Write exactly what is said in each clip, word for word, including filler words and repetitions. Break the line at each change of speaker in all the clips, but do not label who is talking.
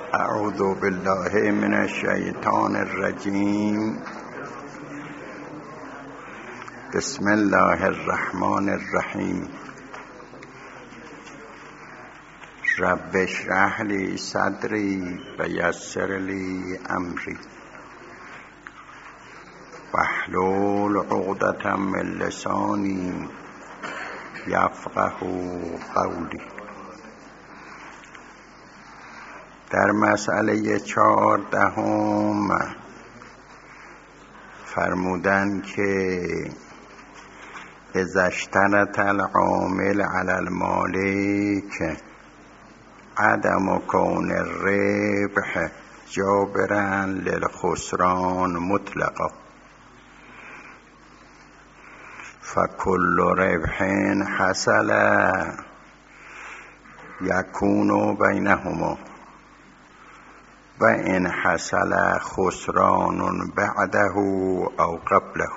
اعوذ بالله من الشیطان الرجیم. بسم الله الرحمن الرحیم. رب اشرح لی صدری و یسر لی امری واحلل عقدة من لسانی یفقهوا قولی. در مسئله چهاردهم فرمودن که اذا اشترط العامل علی المالک عدم کون الربح جابرا للخسران مطلقا فکل ربح حصل یکون بینهما و ان حصل خسران بعده او قبله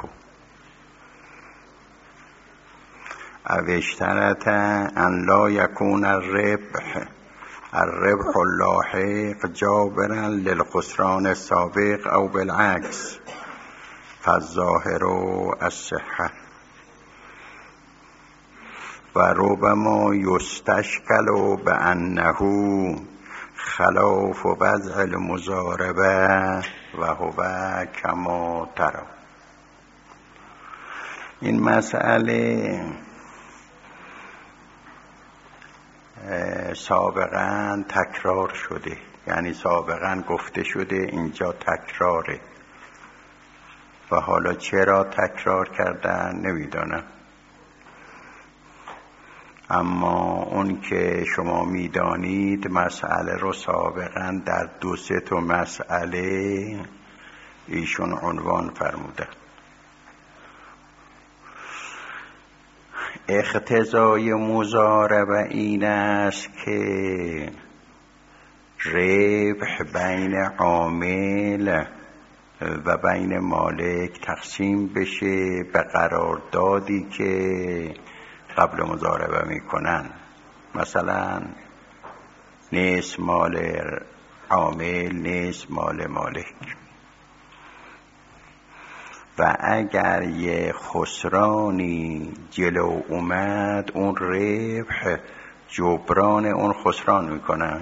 او اشترط ان لا یکون الربح الربح اللاحق جابرا للخسران السابق او بالعکس فالظاهر الصحة و ربما یستشکل بانه خلاف وضع المضاربه و هو کما تری. این مسئله سابقا تکرار شده، یعنی سابقا گفته شده، اینجا تکراره و حالا چرا تکرار کردن نمیدانم، اما اون که شما میدانید مسئله رو سابقا در دو سه تا مسئله ایشون عنوان فرموده. اقتضای مضاربه این است که ربح بین عامل و بین مالک تقسیم بشه به قراردادی که قبل مضاربه میکنن. مثلا نصف مال عامل، نصف مال مالک. و اگر یه خسرانی جلو اومد، اون ربح جبران اون خسران میکنن.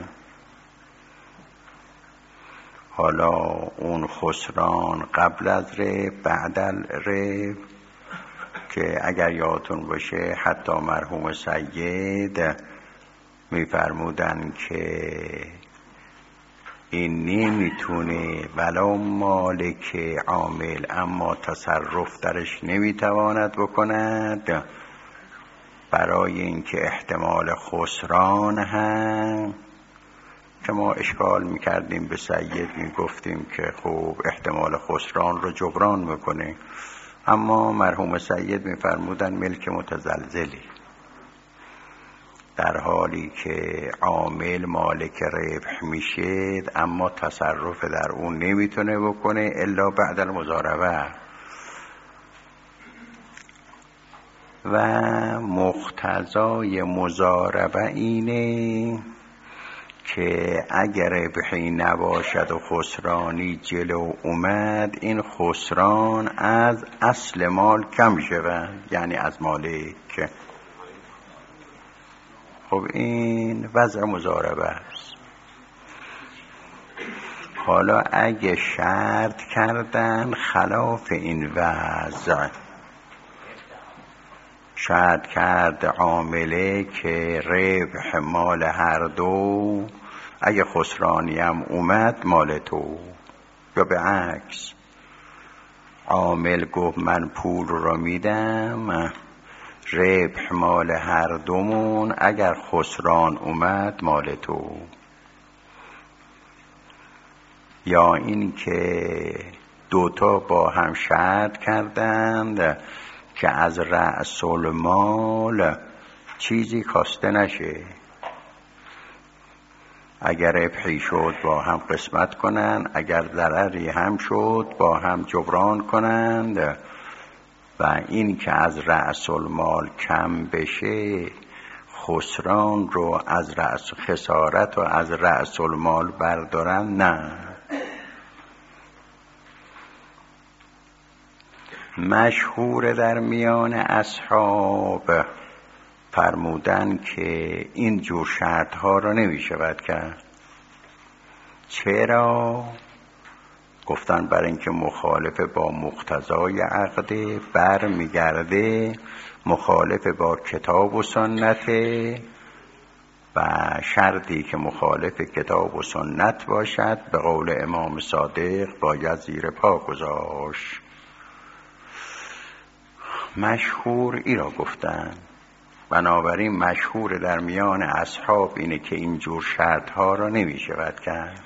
حالا اون خسران قبل از ربح، بعد از ربح، که اگر یادتون باشه حتی مرحوم سید میفرمودن که این نمیتونه ولا مالک عامل اما تصرف درش نمیتواند بکند، برای اینکه احتمال خسران هم که ما اشکال میکردیم به سید، میگفتیم که خوب احتمال خسران رو جبران میکنه، اما مرحوم سید میفرمودن ملک متزلزلی، در حالی که عامل مالک ربح میشه اما تصرف در اون نمیتونه بکنه الا بعد المضاربه. و مقتضای مضاربه اینه که اگر ربحی نباشد و خسرانی جلو اومد، این خسران از اصل مال کم شود، یعنی از مالک. خب این وضع مضاربه است. حالا اگه شرط کردن خلاف این وضع، شرط کرد عامله که ربح مال هر دو، اگه خسرانی هم اومد مال تو، یا به عکس عامل گفت من پول رو میدم، ربح مال هر دومون، اگر خسران اومد مال تو. یا این که دوتا با هم شرط کردند که از رأس المال چیزی کاسته نشه، اگر ربحی شد با هم قسمت کنند، اگر ضرری هم شد با هم جبران کنند. و این که از رأس المال کم بشه خسران رو از رأس خسارت و از رأس المال بردارن، نه. مشهور در میان اصحاب فرمودن که این جور شرط ها را نمی شود کرد. چرا؟ گفتن برای اینکه مخالف با مقتضای عقده، بر میگرده مخالف با کتاب و سنته و شرطی که مخالف کتاب و سنت باشد به قول امام صادق باید زیر پا گذاشت. مشهور ای را گفتن. بنابراین مشهور در میان اصحاب اینه که اینجور شرط ها را نمی شود کرد.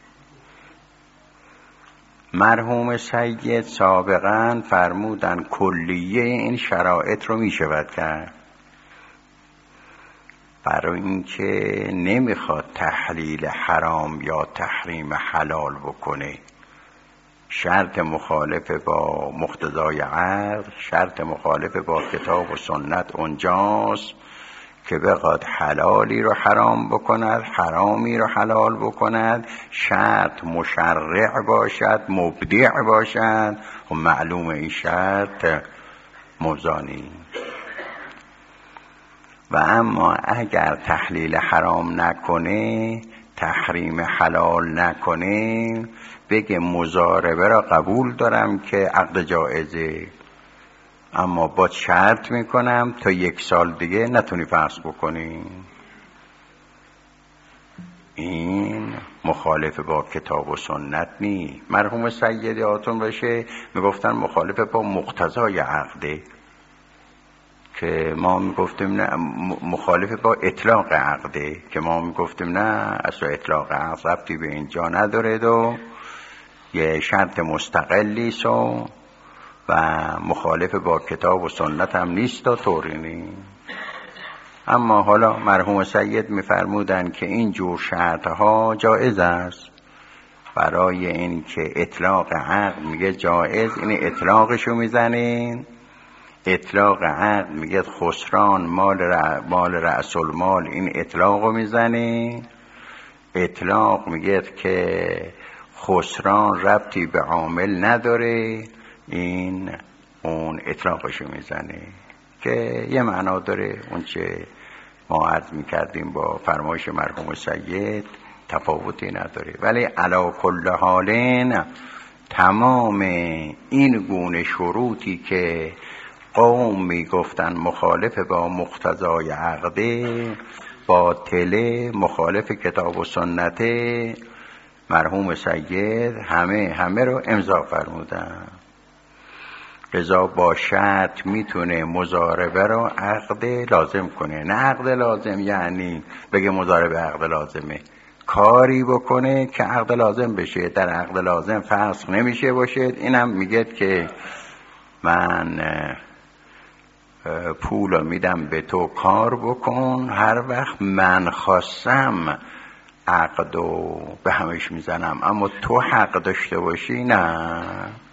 مرحوم سید سابقا فرمودن کلیه این شرایط رو می شود کرد، برای اینکه نمیخواد تحلیل حرام یا تحریم حلال بکنه. شرط مخالف با مقتضای عقل، شرط مخالف با کتاب و سنت اونجاست که بخواد حلالی رو حرام بکند، حرامی رو حلال بکند. شرط مشرع باشد، مبدع باشد. و معلوم این شرط مبزانی. و اما اگر تحلیل حرام نکنه، تحریم حلال نکنه، بگه مضاربه را قبول دارم که عقد جائزه، اما با شرط میکنم تا یک سال دیگه نتونی فسخ بکنی. این مخالف با کتاب و سنت نی. مرحوم سید آتون باشه میگفتن مخالف با مقتضای عقده، که ما میگفتیم نه، مخالف با اطلاق عقده، که ما میگفتیم نه اصلا اطلاق عقد ربطی به اینجا نداره و یه شرط مستقلی سو و مخالف با کتاب و سنت هم نیست و طوری نی. اما حالا مرحوم سید میفرمودن که این جور شرط ها جائز است. برای این که اطلاق عقد میگه جائز، این اطلاقشو میزنین. اطلاق عقد میگه خسران مال ر... مال رأس المال، این اطلاقو میزنین. اطلاق میگه که خسران ربطی به عامل نداره، این اون اطلاقشو میزنه که یه معنا داره. اون چه ما عرض میکردیم با فرمایش مرحوم سید تفاوتی نداره. ولی علی کل حالین تمام این گونه شروطی که قوم میگفتن مخالف با مقتضای عقده، باطله، مخالف کتاب و سنت، مرحوم سید همه همه رو امضا فرمودن. قضا با شرط میتونه مضاربه رو عقد لازم کنه. نه عقد لازم یعنی بگه مضاربه عقد لازمه، کاری بکنه که عقد لازم بشه. در عقد لازم فسخ نمیشه باشه. اینم میگه که من پول میدم به تو، کار بکن، هر وقت من خواستم عقدو به همش میزنم، اما تو حق داشته باشی نه.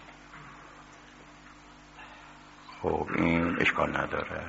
خب این اشکال نداره.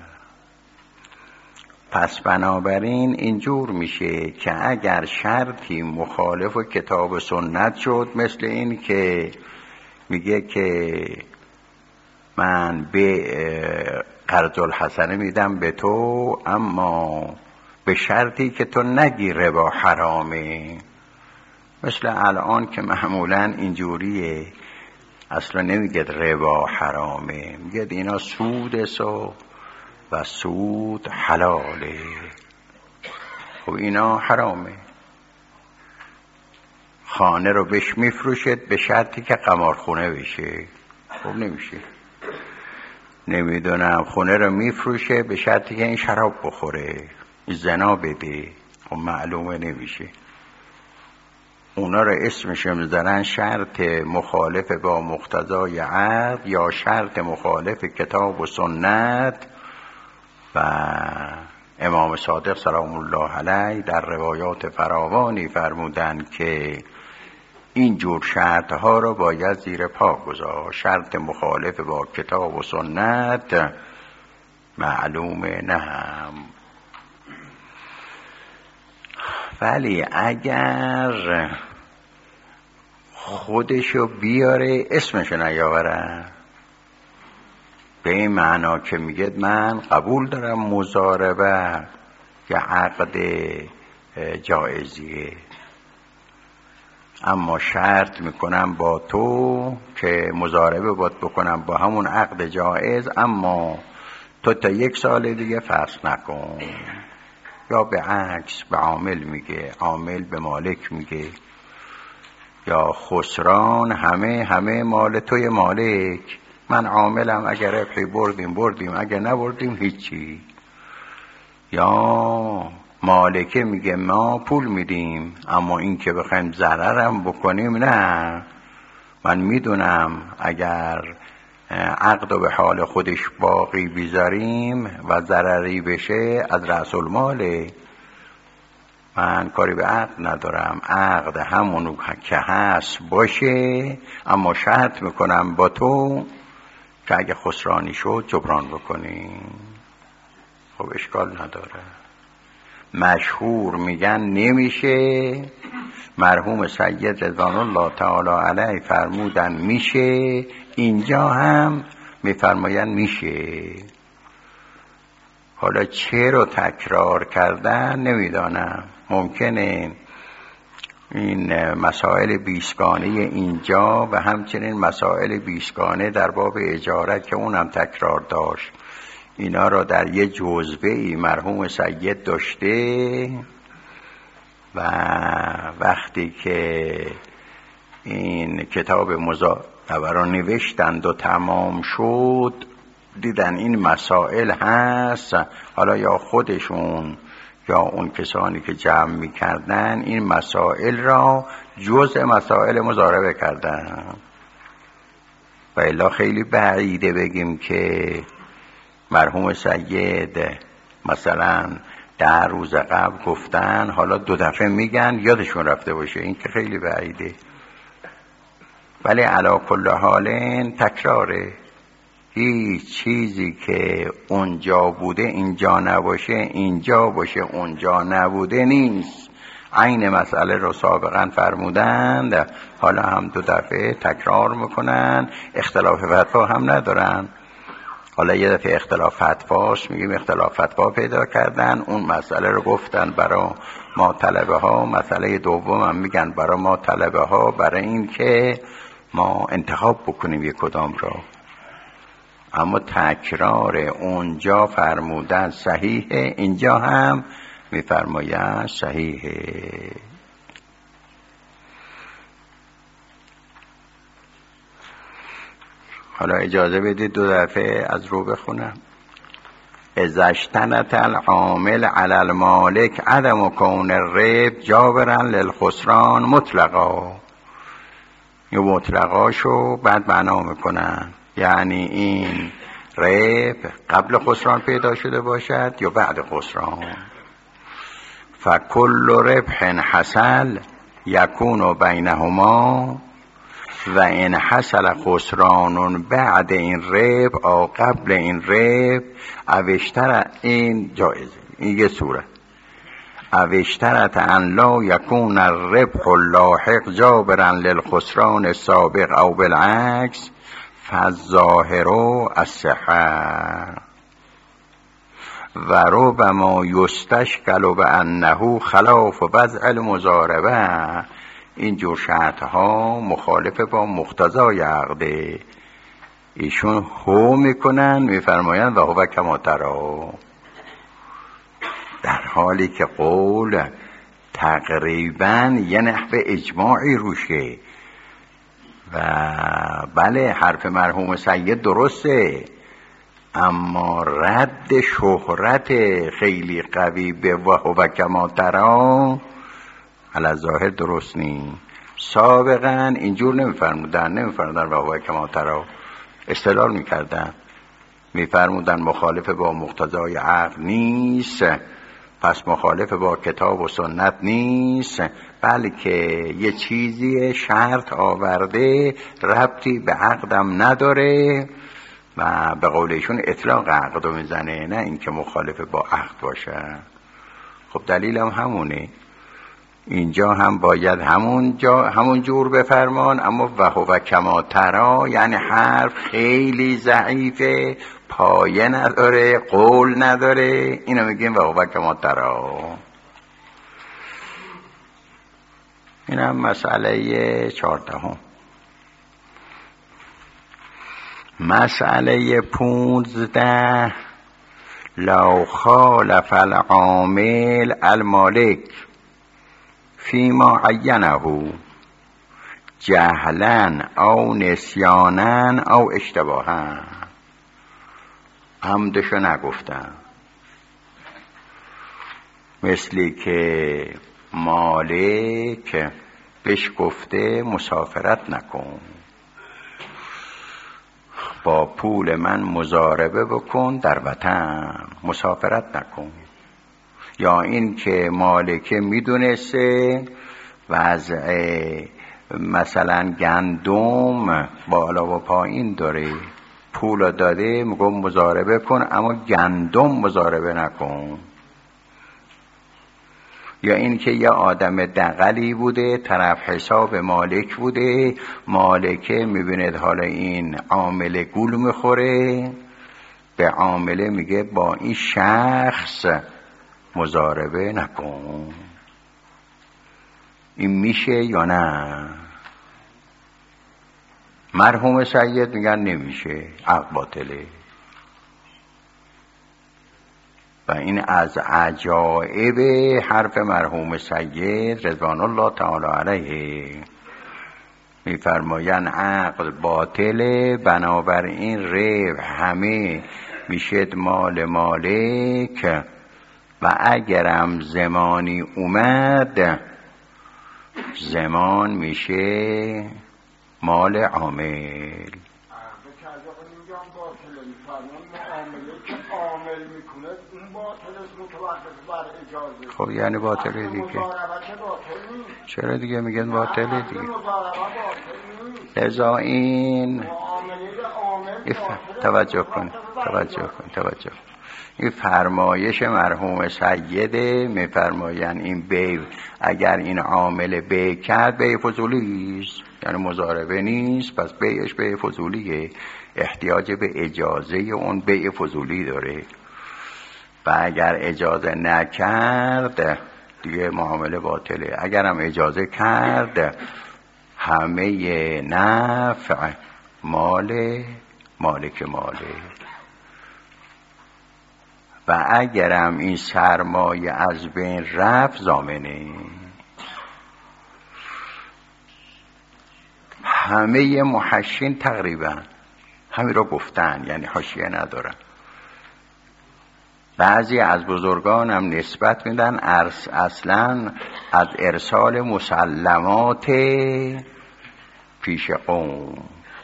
پس بنابراین اینجور میشه که اگر شرطی مخالف و کتاب و سنت شد، مثل این که میگه که من به قرض الحسنه میدم به تو، اما به شرطی که تو نگی ربا حرامه. مثل الان که معمولا اینجوریه، اصلا نمیگه ربا حرامه، میگه اینا سود سو و سود حلاله. خب اینا حرامه. خانه رو بهش میفروشد به شرطی که قمارخونه بشه. خب نمیشه. نمیدونم خونه رو میفروشه به شرطی که این شراب بخوره، زنا بده. خب معلومه نمیشه. اونا رو اسمش میذارن شرط مخالف با مقتضای عقد یا شرط مخالف کتاب و سنت. و امام صادق سلام الله علیه در روایات فراوانی فرمودن که این جور شرط ها رو باید زیر پا گذاشت. شرط مخالف با کتاب و سنت معلومه نه هم ولی اگر خودشو بیاره اسمشو نیاوره، به این معنا که میگه من قبول دارم مضاربه که عقد جایزیه، اما شرط میکنم با تو که مضاربه باید بکنم با همون عقد جایز، اما تو تا یک سال دیگه فصل نکن. یا به عکس به عامل میگه، عامل به مالک میگه، یا خسران همه همه مال توی مالک، من عاملم، اگر ربحی بردیم بردیم، اگر نبردیم هیچی. یا مالکه میگه ما پول میدیم، اما این که بخوایم ضررم بکنیم نه، من میدونم اگر عقد به حال خودش باقی بیزاریم و ضرری بشه از رأس الماله، من کاری به عقد ندارم، عقد همونو که هست باشه، اما شرط میکنم با تو که اگه خسرانی شد جبران بکنیم. خب اشکال نداره. مشهور میگن نمیشه، مرحوم سید رضوان الله تعالی علیه فرمودن میشه، اینجا هم میفرماین میشه. حالا چه رو تکرار کردن نمیدانم، ممکنه این مسائل بیسگانه اینجا و همچنین مسائل بیسگانه در باب اجاره که اونم تکرار داشت، اینا را در یه جزوه‌ای مرحوم سید داشته و وقتی که این کتاب مضاربه را نوشتند و تمام شد دیدن این مسائل هست، حالا یا خودشون یا اون کسانی که جمع می‌کردن این مسائل را جزء مسائل مضاربه کردن. و الا خیلی بعیده بگیم که مرحوم سید مثلا ده روز قبل گفتن حالا دو دفعه میگن یادشون رفته باشه، این که خیلی بعیده. ولی علی کل حال تکراره، هیچ چیزی که اونجا بوده اینجا نباشه، اینجا باشه اونجا نبوده نیست. عین مسئله رو سابقا فرمودند، حالا هم دو دفعه تکرار میکنن، اختلاف فتوا هم ندارن. حالا یه دفعه اختلاف فتواست، میگیم اختلاف فتوا پیدا کردن، اون مسئله رو گفتن برای ما طلبه ها، مسئله دوم هم میگن برای ما طلبه ها، برای این که ما انتخاب بکنیم یک کدام را. اما تکرار اونجا فرمودن صحیحه، اینجا هم میفرماید صحیحه. حالا اجازه بدید دو دفعه از رو بخونم. اذا اشتنت العامل علی المالک عدم کون الرب جابرا للخسران مطلقا. یه مطلقاشو بعد معنا میکنن، یعنی این رب قبل خسران پیدا شده باشد یا بعد خسران. فکل ربح حصل یکون بینهما و این حصل خسران بعد این رب او قبل این رب اوشتر، این جایزه، این یه صورت. اوشترت ان لا یکون الربح اللاحق جابرا للخسران السابق او بالعکس فالظاهر الصحة و ربما یستشکل بانه خلاف وضع المضاربه. این جور شرط ها مخالف با مقتضای عقده. ایشون هو میکنن میفرمایند و هو کما ترا، در حالی که قول تقریبا یه نحو اجماعی روشه. و بله حرف مرحوم سید درسته، اما رد شهرت خیلی قوی به و هو کما ترا علی ظاهر درست نی. سابقا اینجور نمیفرمودن، نمیفرمودن و هو کما ترا، استدلال میکردن، میفرمودن مخالف با مقتضای عقل نیست، پس مخالف با کتاب و سنت نیست، بلکه یه چیزی شرط آورده ربطی به عقدم نداره و به قولشون اطلاق عقدو میزنه، نه اینکه مخالف با عقد باشه. خب دلیلم همونه. اینجا هم باید همون جا همون جور بفرمان، اما وهو کما تری یعنی حرف خیلی ضعیفه، پایه نداره، قول نداره، اینو میگیم وهو کما تری. این هم مسئله چهاردهم. مسئله پونزده، لو خالف العامل المالک فیما عینه جهلا او نسیانا او اشتباها. عمدشو نگفتم، مثلی که مالک بهش گفته مسافرت نکن، با پول من مضاربه بکن در وطن، مسافرت نکن. یا این که مالک میدونسته وضع مثلا گندم بالا و پایین داره، پول داده میگم مضاربه کن اما گندم مضاربه نکن. یا این که یه آدم دغلی بوده، طرف حساب مالک بوده، مالکه میبیند حالا این عامل گول میخوره، به عامله میگه با این شخص مضاربه نکن. این میشه یا نه؟ مرحوم سید میگن نمیشه، عقد باطله. و این از عجایب حرف مرحوم سید رضوان الله تعالی علیه. میفرمایند عقد باطله، بنابراین ربح همه میشد مال مالک، و اگرم زمانی اومد زمان میشه مال عامل. خب یعنی باطله دیگه. چرا دیگه میگن باطله دیگه؟ لذا این توجه کن توجه کن توجه کن این فرمایش مرحوم سیده. میفرماین این بیع اگر این عامل بیع کرد بیع فضولی است، یعنی مضاربه نیست، پس بیعش بیع فضولیه، احتیاج به اجازه اون بیع فضولی داره. و اگر اجازه نکرد دیگه معامله باطله. اگرم اجازه کرد همه نفع مال مالک ماله. و اگرم این سرمایه از بین رفت ضامنه. همه محشین تقریبا همین رو گفتن، یعنی حاشیه ندارن. بعضی از بزرگان هم نسبت میدن ارس اصلا از ارسال مسلمات پیش قوم.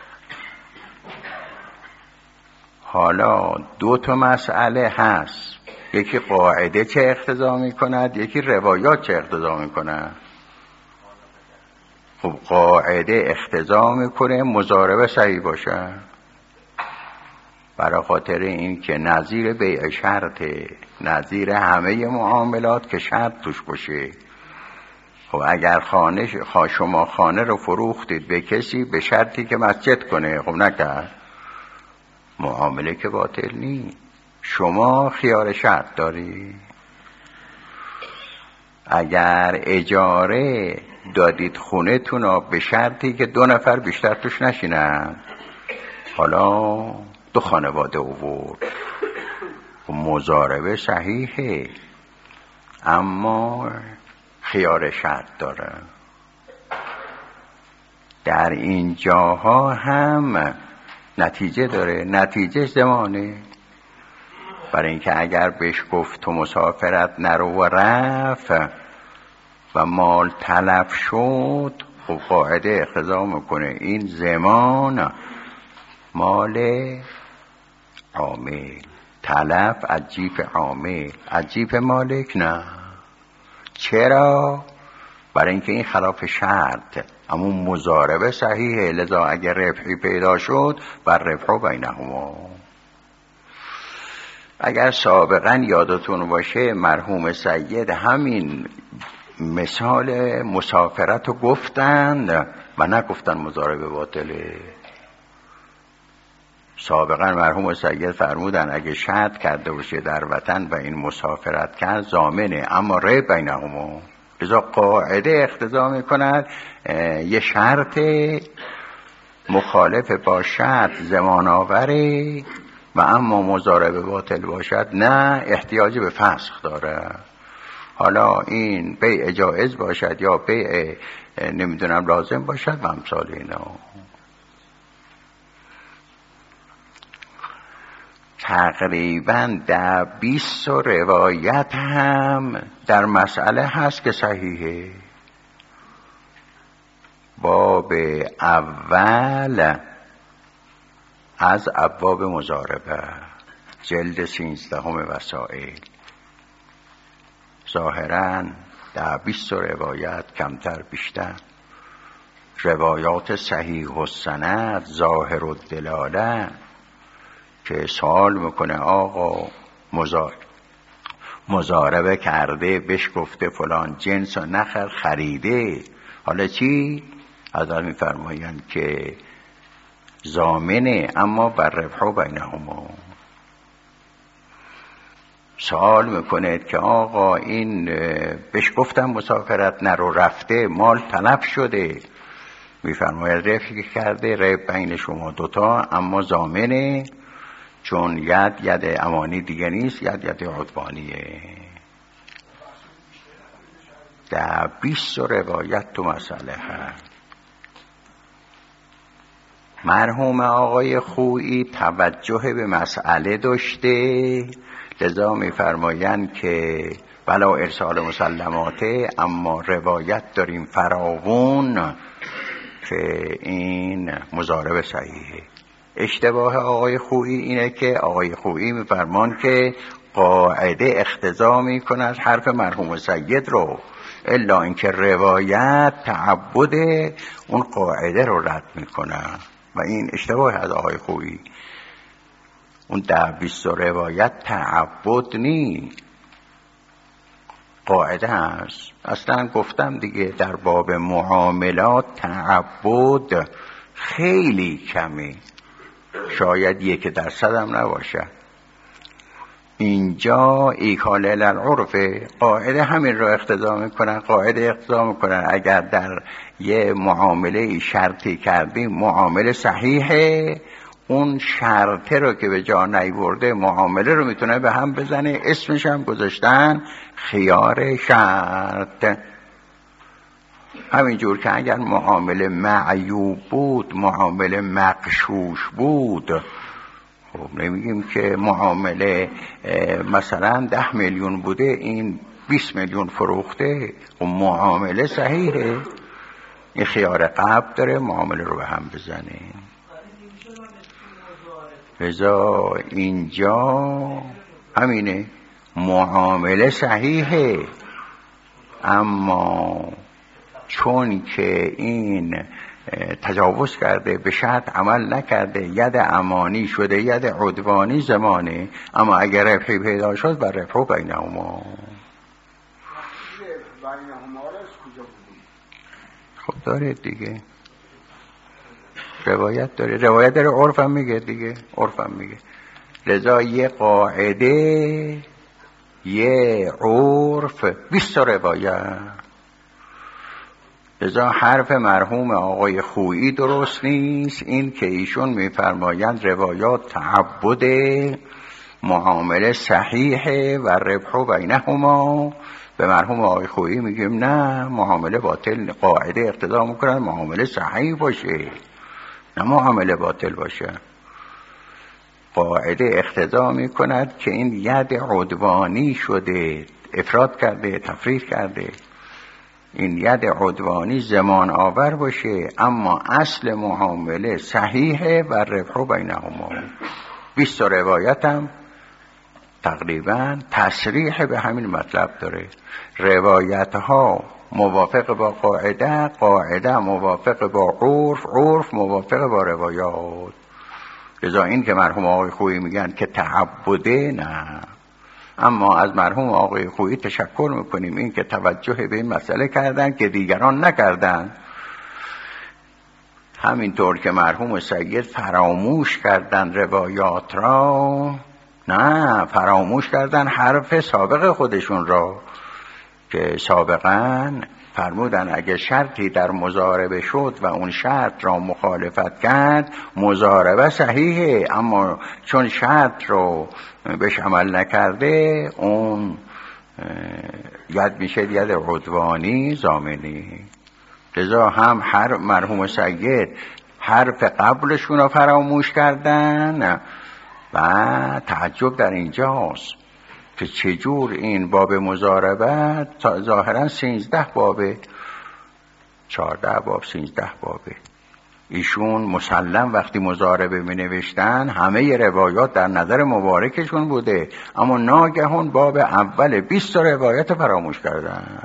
حالا دو تا مسئله هست، یکی قاعده چه اقتضا میکند، یکی روایات چه اقتضا میکند. خب قاعده اقتضا میکنه مضاربه صحیح باشه، برای خاطر این که نظیر بیع شرطه، نظیر همه معاملات که شرط توش باشه. خب اگر خانه شما خانه رو فروختید به کسی به شرطی که مسجد کنه، خب نکرد، معامله که باطل نیست. شما خیار شرط داری. اگر اجاره دادید خونه تونو به شرطی که دو نفر بیشتر توش نشینن، حالا دو خانواده آورد، مضاربه صحیحه اما خیار شرط داره. در این جاها هم نتیجه داره، نتیجه زمانه. برای اینکه اگر بهش گفت تو مسافرت نرو و رفت و مال تلف شد، خب قاعده اقتضا میکنه این زمان مال عامل، تلف از جیب عامل، از جیب مالک نه. چرا؟ برای اینکه این خلاف شرط، اما مضاربه صحیحه، لذا اگر ربحی پیدا شد بر ربح بینهما. اگر سابقا یادتون باشه مرحوم سید همین مثال مسافرت رو گفتند و نگفتن مضارب باطله. سابقا مرحوم سید فرمودن اگه شرط کرده باشه در وطن و این مسافرت کرد ضامنه، اما ریب بینهما، لذا قاعده اقتضا میکند یه شرط مخالف با شرط زمان آوره و اما مضارب باطل باشد نه، احتیاج به فسخ داره. حالا این بیع جائز باشد یا بیع نمیدونم لازم باشد و امثال اینا. تقریبا در بیست روایت هم در مسئله هست که صحیحه. باب اول از ابواب مضاربه، جلد سیزدهم وسائل، ظاهراً در بیست روایت کمتر بیشتر روایات صحیح السند ظاهر الدلاله که سوال میکنه آقا مضاربه کرده، بهش گفته فلان جنس و نخر، خریده، حالا چی؟ حضرت میفرمایند که ضامنه اما بر ربح بینهما. سوال میکنه که آقا این بهش گفتم مسافرت نرو، رفته، مال تلف شده، میفرماید ربحی که کرده ربح بین شما دوتا، اما ضامنه، چون ید ید امانی دیگه نیست، ید ید عدوانیه. در بیست روایت تو مسئله هست. مرحوم آقای خویی توجه به مسئله داشته، لذا میفرمایند که بلا ارسال مسلماته، اما روایت داریم فراوون که این مضارب صحیحه. اشتباه آقای خویی اینه که آقای خویی میفرمان که قاعده اقتضا میکند حرف مرحوم سید رو، الا اینکه روایت تعبد اون قاعده رو رد میکنه و این اشتباه از آقای خویی. اون در بیست روایت تعبد نی، قاعده هست. اصلا گفتم دیگه در باب معاملات تعبد خیلی کمی، شاید یک درصد هم نباشه. اینجا ایکال العرف، قاعده همین رو اقتضا میکنن. قاعده اقتضا میکنن اگر در یه معامله شرطی کردیم معامله صحیحه، اون شرطه رو که به جا نیورده معامله رو میتونه به هم بزنه، اسمش هم گذاشتن خیار شرط. همینجور که اگر معامله معیوب بود، معامله مغشوش بود، خب نمیگیم که معامله مثلا ده میلیون بوده این بیست میلیون فروخته، و معامله صحیحه، این خیار قبل داره معامله رو به هم بزنه. رضا اینجا همینه، معامله صحیحه، اما چون که این تجاوز کرده، به شرط عمل نکرده، ید امانی شده ید عدوانی زمانه، اما اگر ربحی پیدا شد بر ربح بینهما. خب داره دیگه، روایت داره، روایت داره، عرف هم میگه دیگه، عرف هم میگه. لذا یه قاعده، یه عرف، بیست روایت. لذا حرف مرحوم آقای خویی درست نیست، این که ایشون میفرمایند روایات تعبد معامله صحیحه و ربح بینهما. به مرحوم آقای خویی میگیم نه، معامله باطل، قاعده اقتضا میکنن معامله صحیح باشه، نه معامله باطل باشه. قاعده اقتضا میکند که این ید عدوانی شده، افراد کرده، تفریط کرده، این ید عدوانی زمان آور باشه، اما اصل معامله صحیحه و ربح بینهما. بیست روایت هم تقریبا تصریح به همین مطلب داره. روایت ها موافق با قاعده، قاعده موافق با عرف، عرف موافق با روایات. لذا این که مرحوم آقای خویی میگن که تعبده، نه، اما از مرحوم آقای خویی تشکر میکنیم این که توجه به این مسئله کردن که دیگران نکردن. همینطور که مرحوم سید فراموش کردن روایات را، نه فراموش کردن حرف سابق خودشون را که سابقا فرمودن اگه شرطی در مضاربه شد و اون شرط را مخالفت کرد مضاربه صحیحه، اما چون شرط رو بهش عمل نکرده اون ید میشه ید عدوانی ضامنی. لذا هم هر مرحوم سید حرف قبلشون رو فراموش کردن و تعجب در اینجاست که چجور این باب مضاربت ظاهرا سینزده بابه، چارده باب سینزده بابه. ایشون مسلم وقتی مضاربه می نوشتن همه روایات در نظر مبارکشون بوده، اما ناگهان باب اول بیست روایت فراموش کردن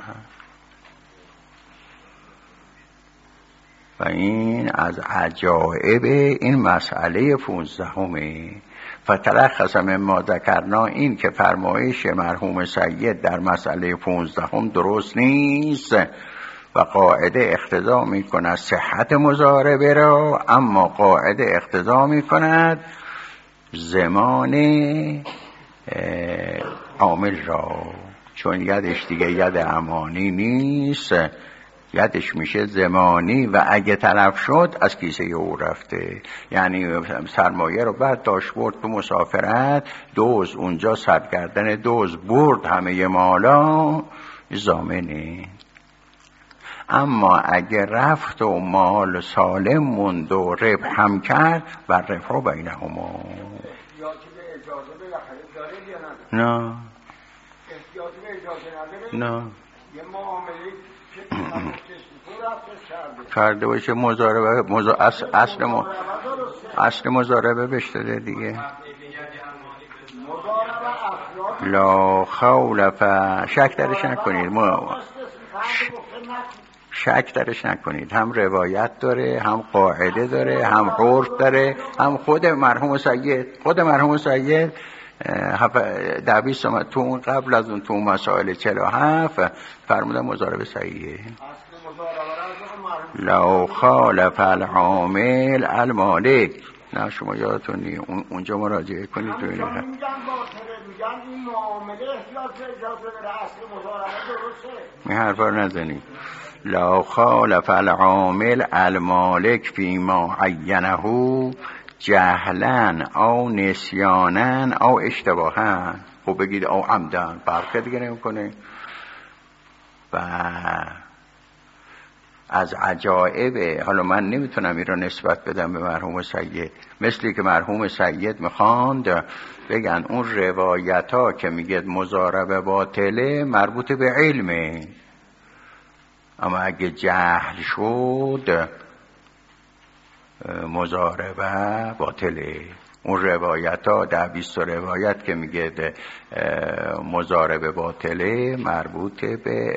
و این از عجائب این مسئله پونزدهمه. فتلخص مما ذکرنا این که فرمایش مرحوم سید در مسئله پونزدهم درست نیست و قاعده اقتضا می کند صحت مضاربه را، اما قاعده اقتضا می کند زمان عامل را، چون یدش دیگه ید امانی نیست، یدش میشه زمانی و اگه طرف شد از کیسه او رفته. یعنی سرمایه رو بعد داشت برد تو مسافرت، دوز اونجا سرگردن دوز برد همه مالا ضامنه. اما اگه رفت و مال سالم موند و ربح هم کرد و ربح رو بینهما. نه نه
یه معامله
کرده باشه مضاربه مزا... اصل اصل, م... اصل مضاربه بشتده دیگه. لا خولف شک درش نکنید، ما شک درش نکنید، هم روایت داره، هم قاعده داره، هم عرف داره، هم خود مرحوم سید خود مرحوم سید در بیست تو اون قبل از اون تو مسائل چهل و هفت فرمودن مضاربه صحیحه. لو خالف العامل المالک. نه شما یادتون نیه اونجا مراجعه کنید تو اینه.
میگن این معامله احتیاط به اجازه بره، اصل مضاربه درسته.
می حرفا نزنید. لو خالف العامل المالک فیما عینه جهلن او نسیانن او اشتباهن. خب بگید او عمدن، فرق دیگه نمیکنه. و از عجائب، حالا من نمیتونم این رو نسبت بدم به مرحوم سید، مثلی که مرحوم سید میخواند بگن اون روایت ها که میگه مضاربه باطله مربوط به علمه، اما اگه جهل شد مضاربه باطله. اون روایت ها ده بیست روایت که میگه مضاربه باطله مربوط به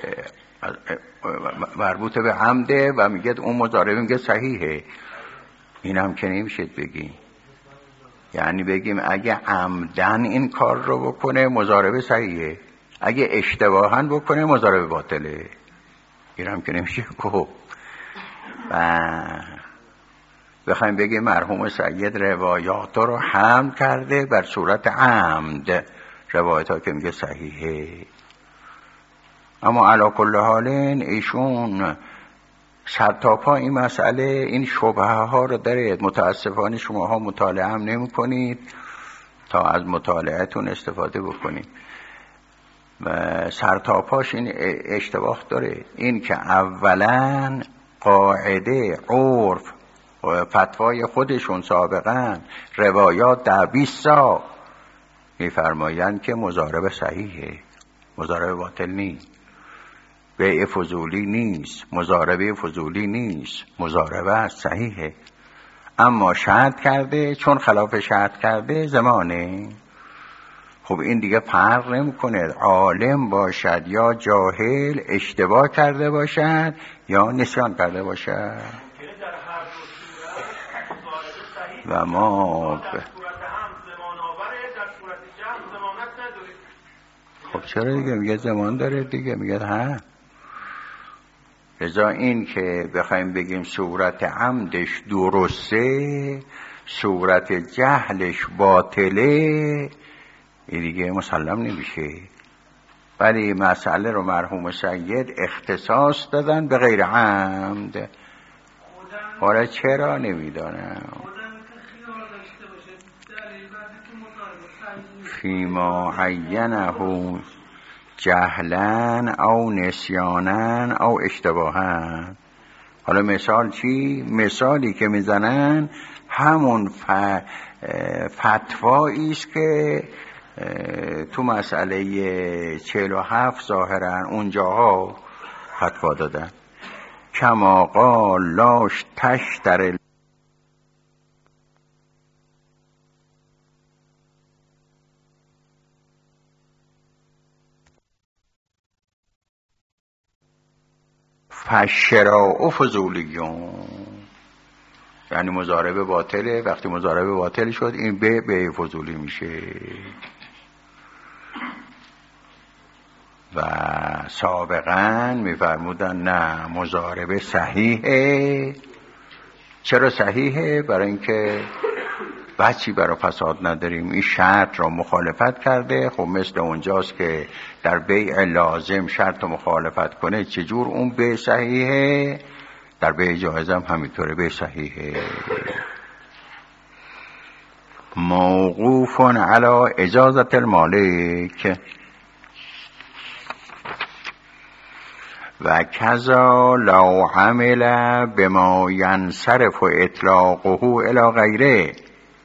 مربوط به عمده و میگه اون مضاربه میگه صحیحه. این هم که نمیشد بگیم، یعنی بگیم اگه عمدن این کار رو بکنه مضاربه صحیحه، اگه اشتباهن بکنه مضاربه باطله. این هم که نمیشه گفت. و بخوایم بگیم مرحوم سید روایات رو حمل کرده بر صورت عمد، روایت ها که میگه صحیحه. اما علی کل حال ایشون سرتاپا این مسئله این شبهه ها رو داره. متاسفانه شما ها مطالعه هم نمی کنید تا از مطالعهتون استفاده بکنید. و سرتاپاش این اشتباه داره، این که اولا قاعده عرف فتوای خودشون سابقا روایات در بیست سا میفرمایند که مضاربه صحیحه، مضاربه باطل نیست، بیع فضولی نیست، مضاربه فضولی نیست، مضاربه صحیحه. اما شرط کرده، چون خلاف شرط کرده زمانه. خب این دیگه فرق نمیکنه عالم باشد یا جاهل، اشتباه کرده باشد یا نسیان کرده باشد. و ما ب... خب چرا دیگه؟ میگه زمان داره دیگه. میگه ها. رضا این که بخوایم بگیم صورت عمدش درسته، صورت جهلش باطله، این دیگه مسلم نمیشه. ولی مسئله رو مرحوم سید اختصاص دادن به غیر عمد. حالا چرا نمیدانم. فیما عینه جهلن او نسیانن او اشتباهن. حالا مثال چی؟ مثالی که میزنن همون فتوایی است که تو مسئله چهل و هفت ظاهرا اونجاها فتوا دادن. کما قال لاش تشتر فشراء فضولیون، یعنی مضاربه باطله. وقتی مضاربه باطل شد این به به فضولی میشه. و سابقا میفرمودن نه مضاربه صحیحه. چرا صحیحه؟ برای اینکه بچی برای فساد نداریم. این شرط را مخالفت کرده. خب مثل اونجاست که در بیع لازم شرط مخالفت کنه، چجور اون بیع صحیحه؟ در بیع جایز هم همینطوره بیع صحیحه. موقوف علی اجازت المالک و کذا لو عمل بما ینصرف اطلاقه الی غیره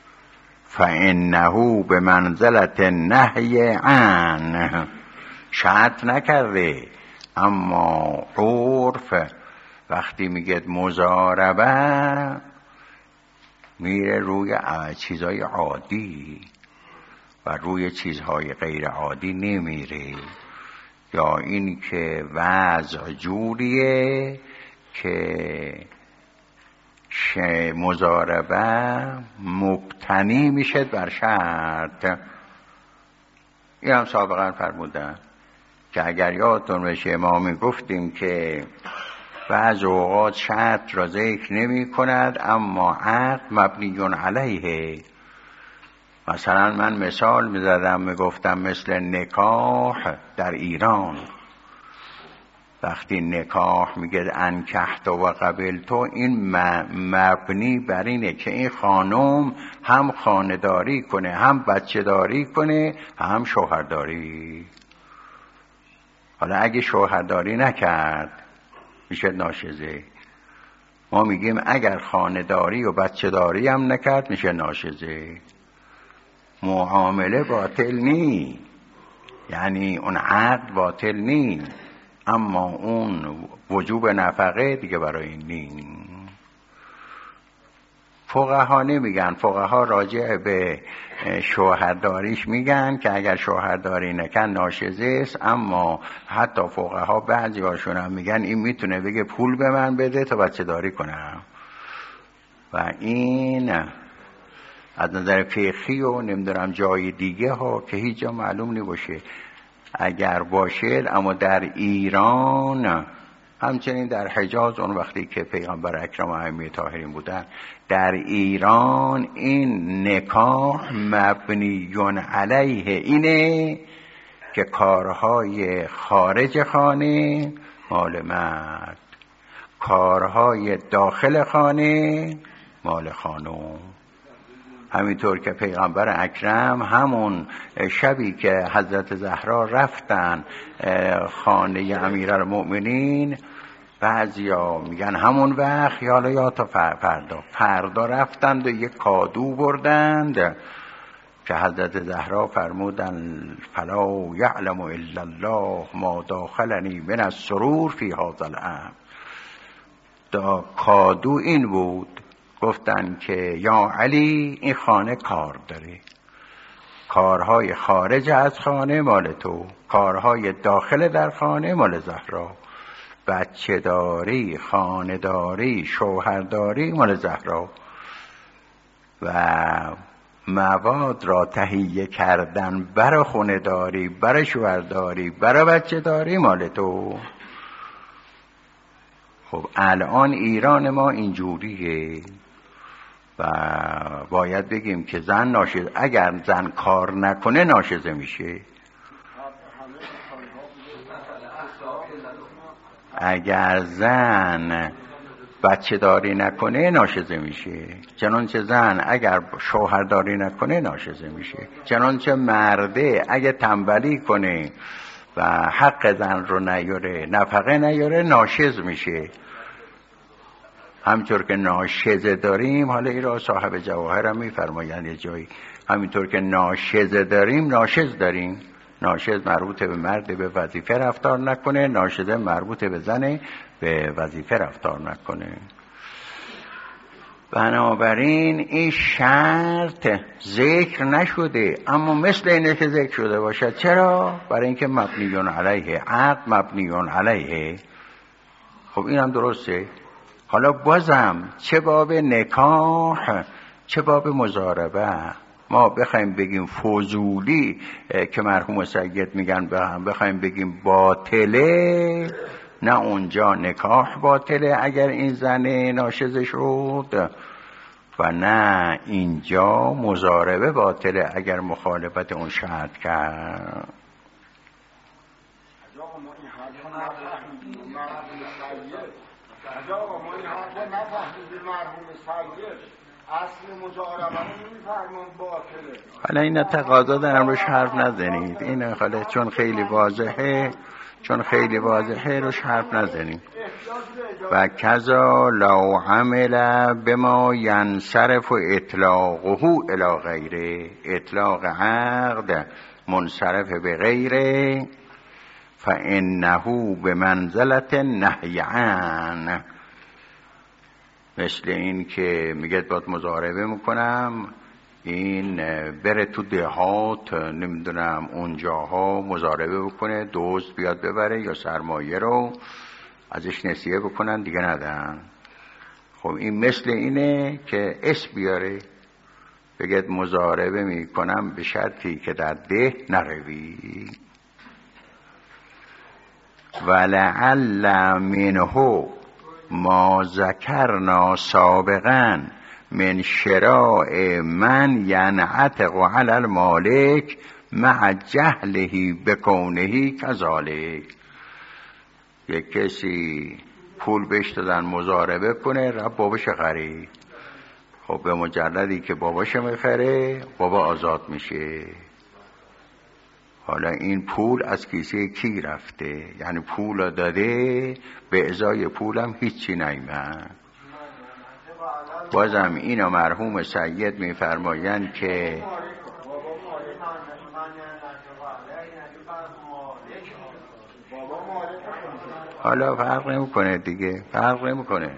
فانه بمنزلت النهی عنه. شرط نکرده، اما عرف وقتی میگه مضاربه میره روی چیزهای عادی و روی چیزهای غیر عادی نمیره. یا این که وضع جوریه که مضاربه مبتنی میشه بر شرط. این هم سابقا فرمودن که اگر یادتون بشه ما میگفتیم که بعض اوقات شرط را ذکر نمی کند اما عقد مبنیون علیه. مثلا من مثال میزدم میگفتم مثل نکاح در ایران، وقتی نکاح میگه انکحت و قبلت، این مبنی بر اینه که این خانم هم خانه‌داری کنه، هم بچه داری کنه، هم شوهرداری. حالا اگه شوهرداری نکرد میشه ناشزه. ما میگیم اگر خانه‌داری و بچه داری هم نکرد میشه ناشزه. معامله باطل نی، یعنی اون عقد باطل نی، اما اون وجوب نفقه دیگه برای این نی. فقها نمیگن. فقها راجع به شوهرداریش میگن که اگر شوهرداری نکن ناشزه است، اما حتی فقها بعضی هاشون هم میگن این میتونه بگه پول به من بده تا بچه داری کنم. و این از نظر فقهی و نمیدونم جای دیگه ها که هیچ جا معلوم نباشه اگر باشه. اما در ایران همچنین در حجاز اون وقتی که پیغمبر اکرم ائمه طاهرین بودن، در ایران این نکاح مبنیون علیه اینه که کارهای خارج خانه مال مرد، کارهای داخل خانه مال خانم. همینطور که پیغمبر اکرم همون شبی که حضرت زهرا رفتن خانه امیرالمؤمنین، بعضیا میگن همون وقت یا یا تا فردا فردا رفتند و یک کادو بردند که حضرت زهرا فرمودن فلا یعلم الا الله ما داخلنی من السرور فی هذا الامر. دا کادو این بود، گفتن که یا علی این خانه کار داره، کارهای خارج از خانه مال تو، کارهای داخل در خانه مال زهرا، بچه داری، خانه داری، شوهر داری مال زهرا. و مواد را تهیه کردن برای خونه داری، برای شوهر داری، برای بچه داری، مال تو. خب الان ایران ما اینجوریه و باید بگیم که زن ناشزه، اگر زن کار نکنه ناشزه میشه. اگر زن بچه داری نکنه ناشزه میشه. چنانچه زن اگر شوهر داری نکنه ناشزه میشه. چنانچه مرده اگه تنبلی کنه و حق زن رو نیاره، نفقه نیاره، ناشز میشه. همینطور که ناشزه داریم، حالا این را صاحب جواهر هم میفرمایند یه جایی، همینطور که ناشزه داریم ناشز داریم. ناشز مربوط به مرد به وظیفه رفتار نکنه، ناشزه مربوط به زن به وظیفه رفتار نکنه. بنابراین این شرط ذکر نشده، اما مثل اینه که ذکر شده باشد. چرا؟ برای اینکه مبنیون علیه، عقد مبنیون علیه. خب این هم درسته. حالا بازم چه باب نکاح چه باب مضاربه ما بخوایم بگیم فضولی که مرحوم سید میگن بخوایم بگیم باطله، نه اونجا نکاح باطله اگر این زن ناشزه شد، و نه اینجا مضاربه باطله اگر مخالفت اون شرط کرد. حالا این تقاضا دارم روش حرف نزنید، این حالا چون خیلی واضحه چون خیلی واضحه روش حرف نزنید. و کذا لو عمل بما ینصرف اطلاقه الی غیره، اطلاق عقد منصرف به غیره، فانه بمنزلت نهی عن. مثل این که میگه باید مضاربه میکنم، این بره تو دهات نمیدونم اونجاها مضاربه بکنه، دوست بیاد ببره یا سرمایه رو ازش نسیه بکنن دیگه ندن. خب این مثل اینه که اسم بیاره بگید مضاربه میکنم به شرطی که در ده نروی. ولعل منه ما ذکرنا سابقا من شراء من ینعتق علی المالک مع جهله بکونه کذالک. یک کسی پول بهش دادن مضاربه کنه، رب باباش خرید. خب به مجردی که باباش میخره بابا آزاد میشه. حالا این پول از کیسه کی رفته؟ یعنی پول داده، به ازای پولم هیچی نیمد. بازم اینو مرحوم سید میفرمایند که حالا فرق نمیکنه دیگه، فرق نمیکنه.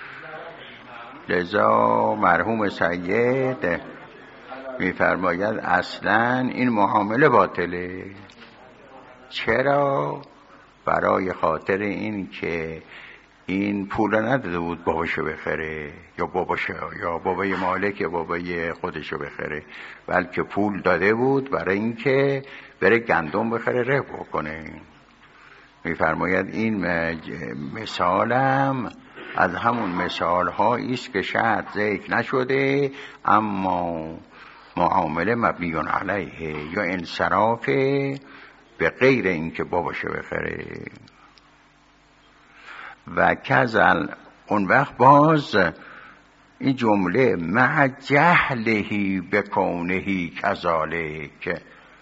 لذا مرحوم سید میفرماید اصلا این معامله باطله. چرا؟ برای خاطر این که این پول نداده بود باباشو بخره یا باباشو یا بابای مالک یا بابای خودشو بخره، بلکه پول داده بود برای اینکه بره گندم بخره ره بکنه. میفرماید این مثالم از همون مثال هایی است که شرط ذکر نشده اما معامله مبنیون علیه یا انصراف به غیر اینکه باباشو بخره. و کذل اون وقت باز این جمله مع جهلهی بکونهی کذالک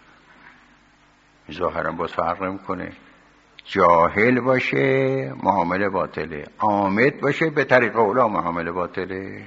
ظاهرا باز فرق نمیکنه. جاهل باشه معامله باطله، عامد باشه به طریق اولا معامله باطله.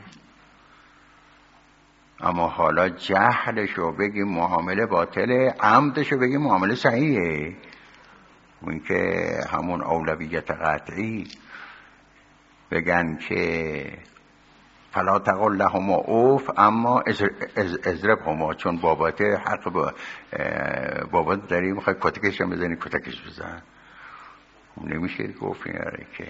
اما حالا جهلشو بگیم معامله باطله، عمدشو بگیم معامله صحیحه. اون که همون اولویت قطعی بگن که فلا تقل لهما اوف اما اضرب هما، چون بابات حق با بابات داری میخوای کتکش هم بزنی کتکش بزن، نمیشه گفت ایناره که.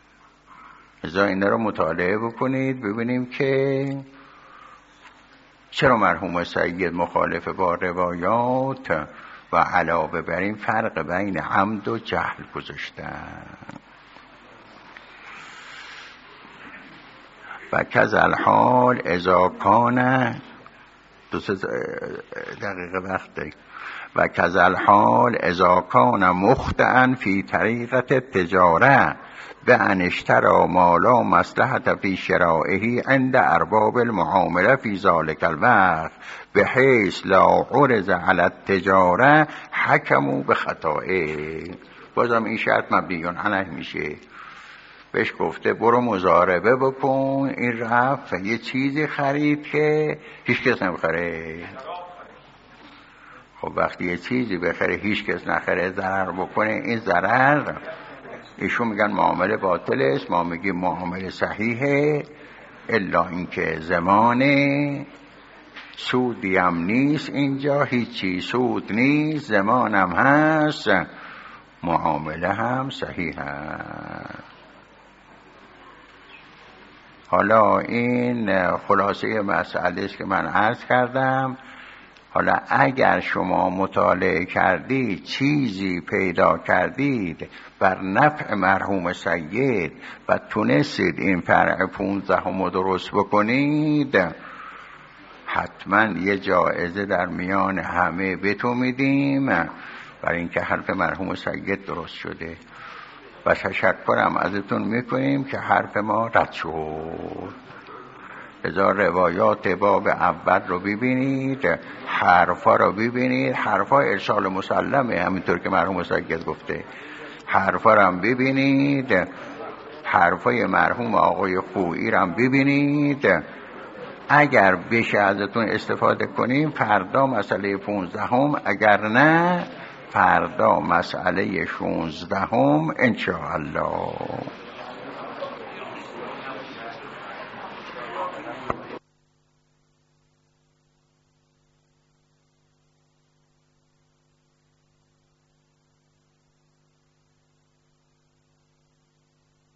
ازا این رو مطالعه بکنید ببینیم که چرا مرحوم سید مخالف با روایات و علاوه بر این فرق بین عمد و جهل گذاشتن؟ و کذل حال اذا کان دو سه دقیقه وقت داریم. و کذل حال اذا کان مخطئا فی طریقت التجاره بأن اشترى ما لا مصلحة فی شرائه عند ارباب المعامله فی ذلك الوقت بحیث لا عرض علی التجاره حکموا بخطئه. بازم این شرط مبنی علیه میشه. بهش گفته برو مضاربه بکن، این رفت و یه چیزی خرید که هیچ کس نمیخره. خب وقتی یه چیزی بخره هیچ کس نخره، ضرر بکنه، این ضرر ایشون میگن معامله باطل است، ما میگیم معامله صحیحه، الا اینکه زمانه سودی هم نیست، اینجا هیچی سود نیست، زمانم هست، معامله هم صحیح هست. حالا این خلاصه مسئله است که من عرض کردم. حالا اگر شما مطالعه کردید چیزی پیدا کردید بر نفع مرحوم سید و تونستید این فرع پونزدهم رو درست بکنید، حتما یه جایزه در میان همه به تو میدیم برای اینکه حرف مرحوم سید درست شده. و تشکرم ازتون میکنیم که حرف ما رد شد. هزار روایات باب اول رو ببینید، حرفا رو ببینید، حرفا ارسال مسلمه، همینطور که مرحوم سید گفته. حرفا رو هم ببینید، حرفای مرحوم آقای خویی رو هم ببینید. اگر بشه ازتون استفاده کنیم فردا مسئله پونزدهم، اگر نه فردا مسئله شونزدهم انشاءالله.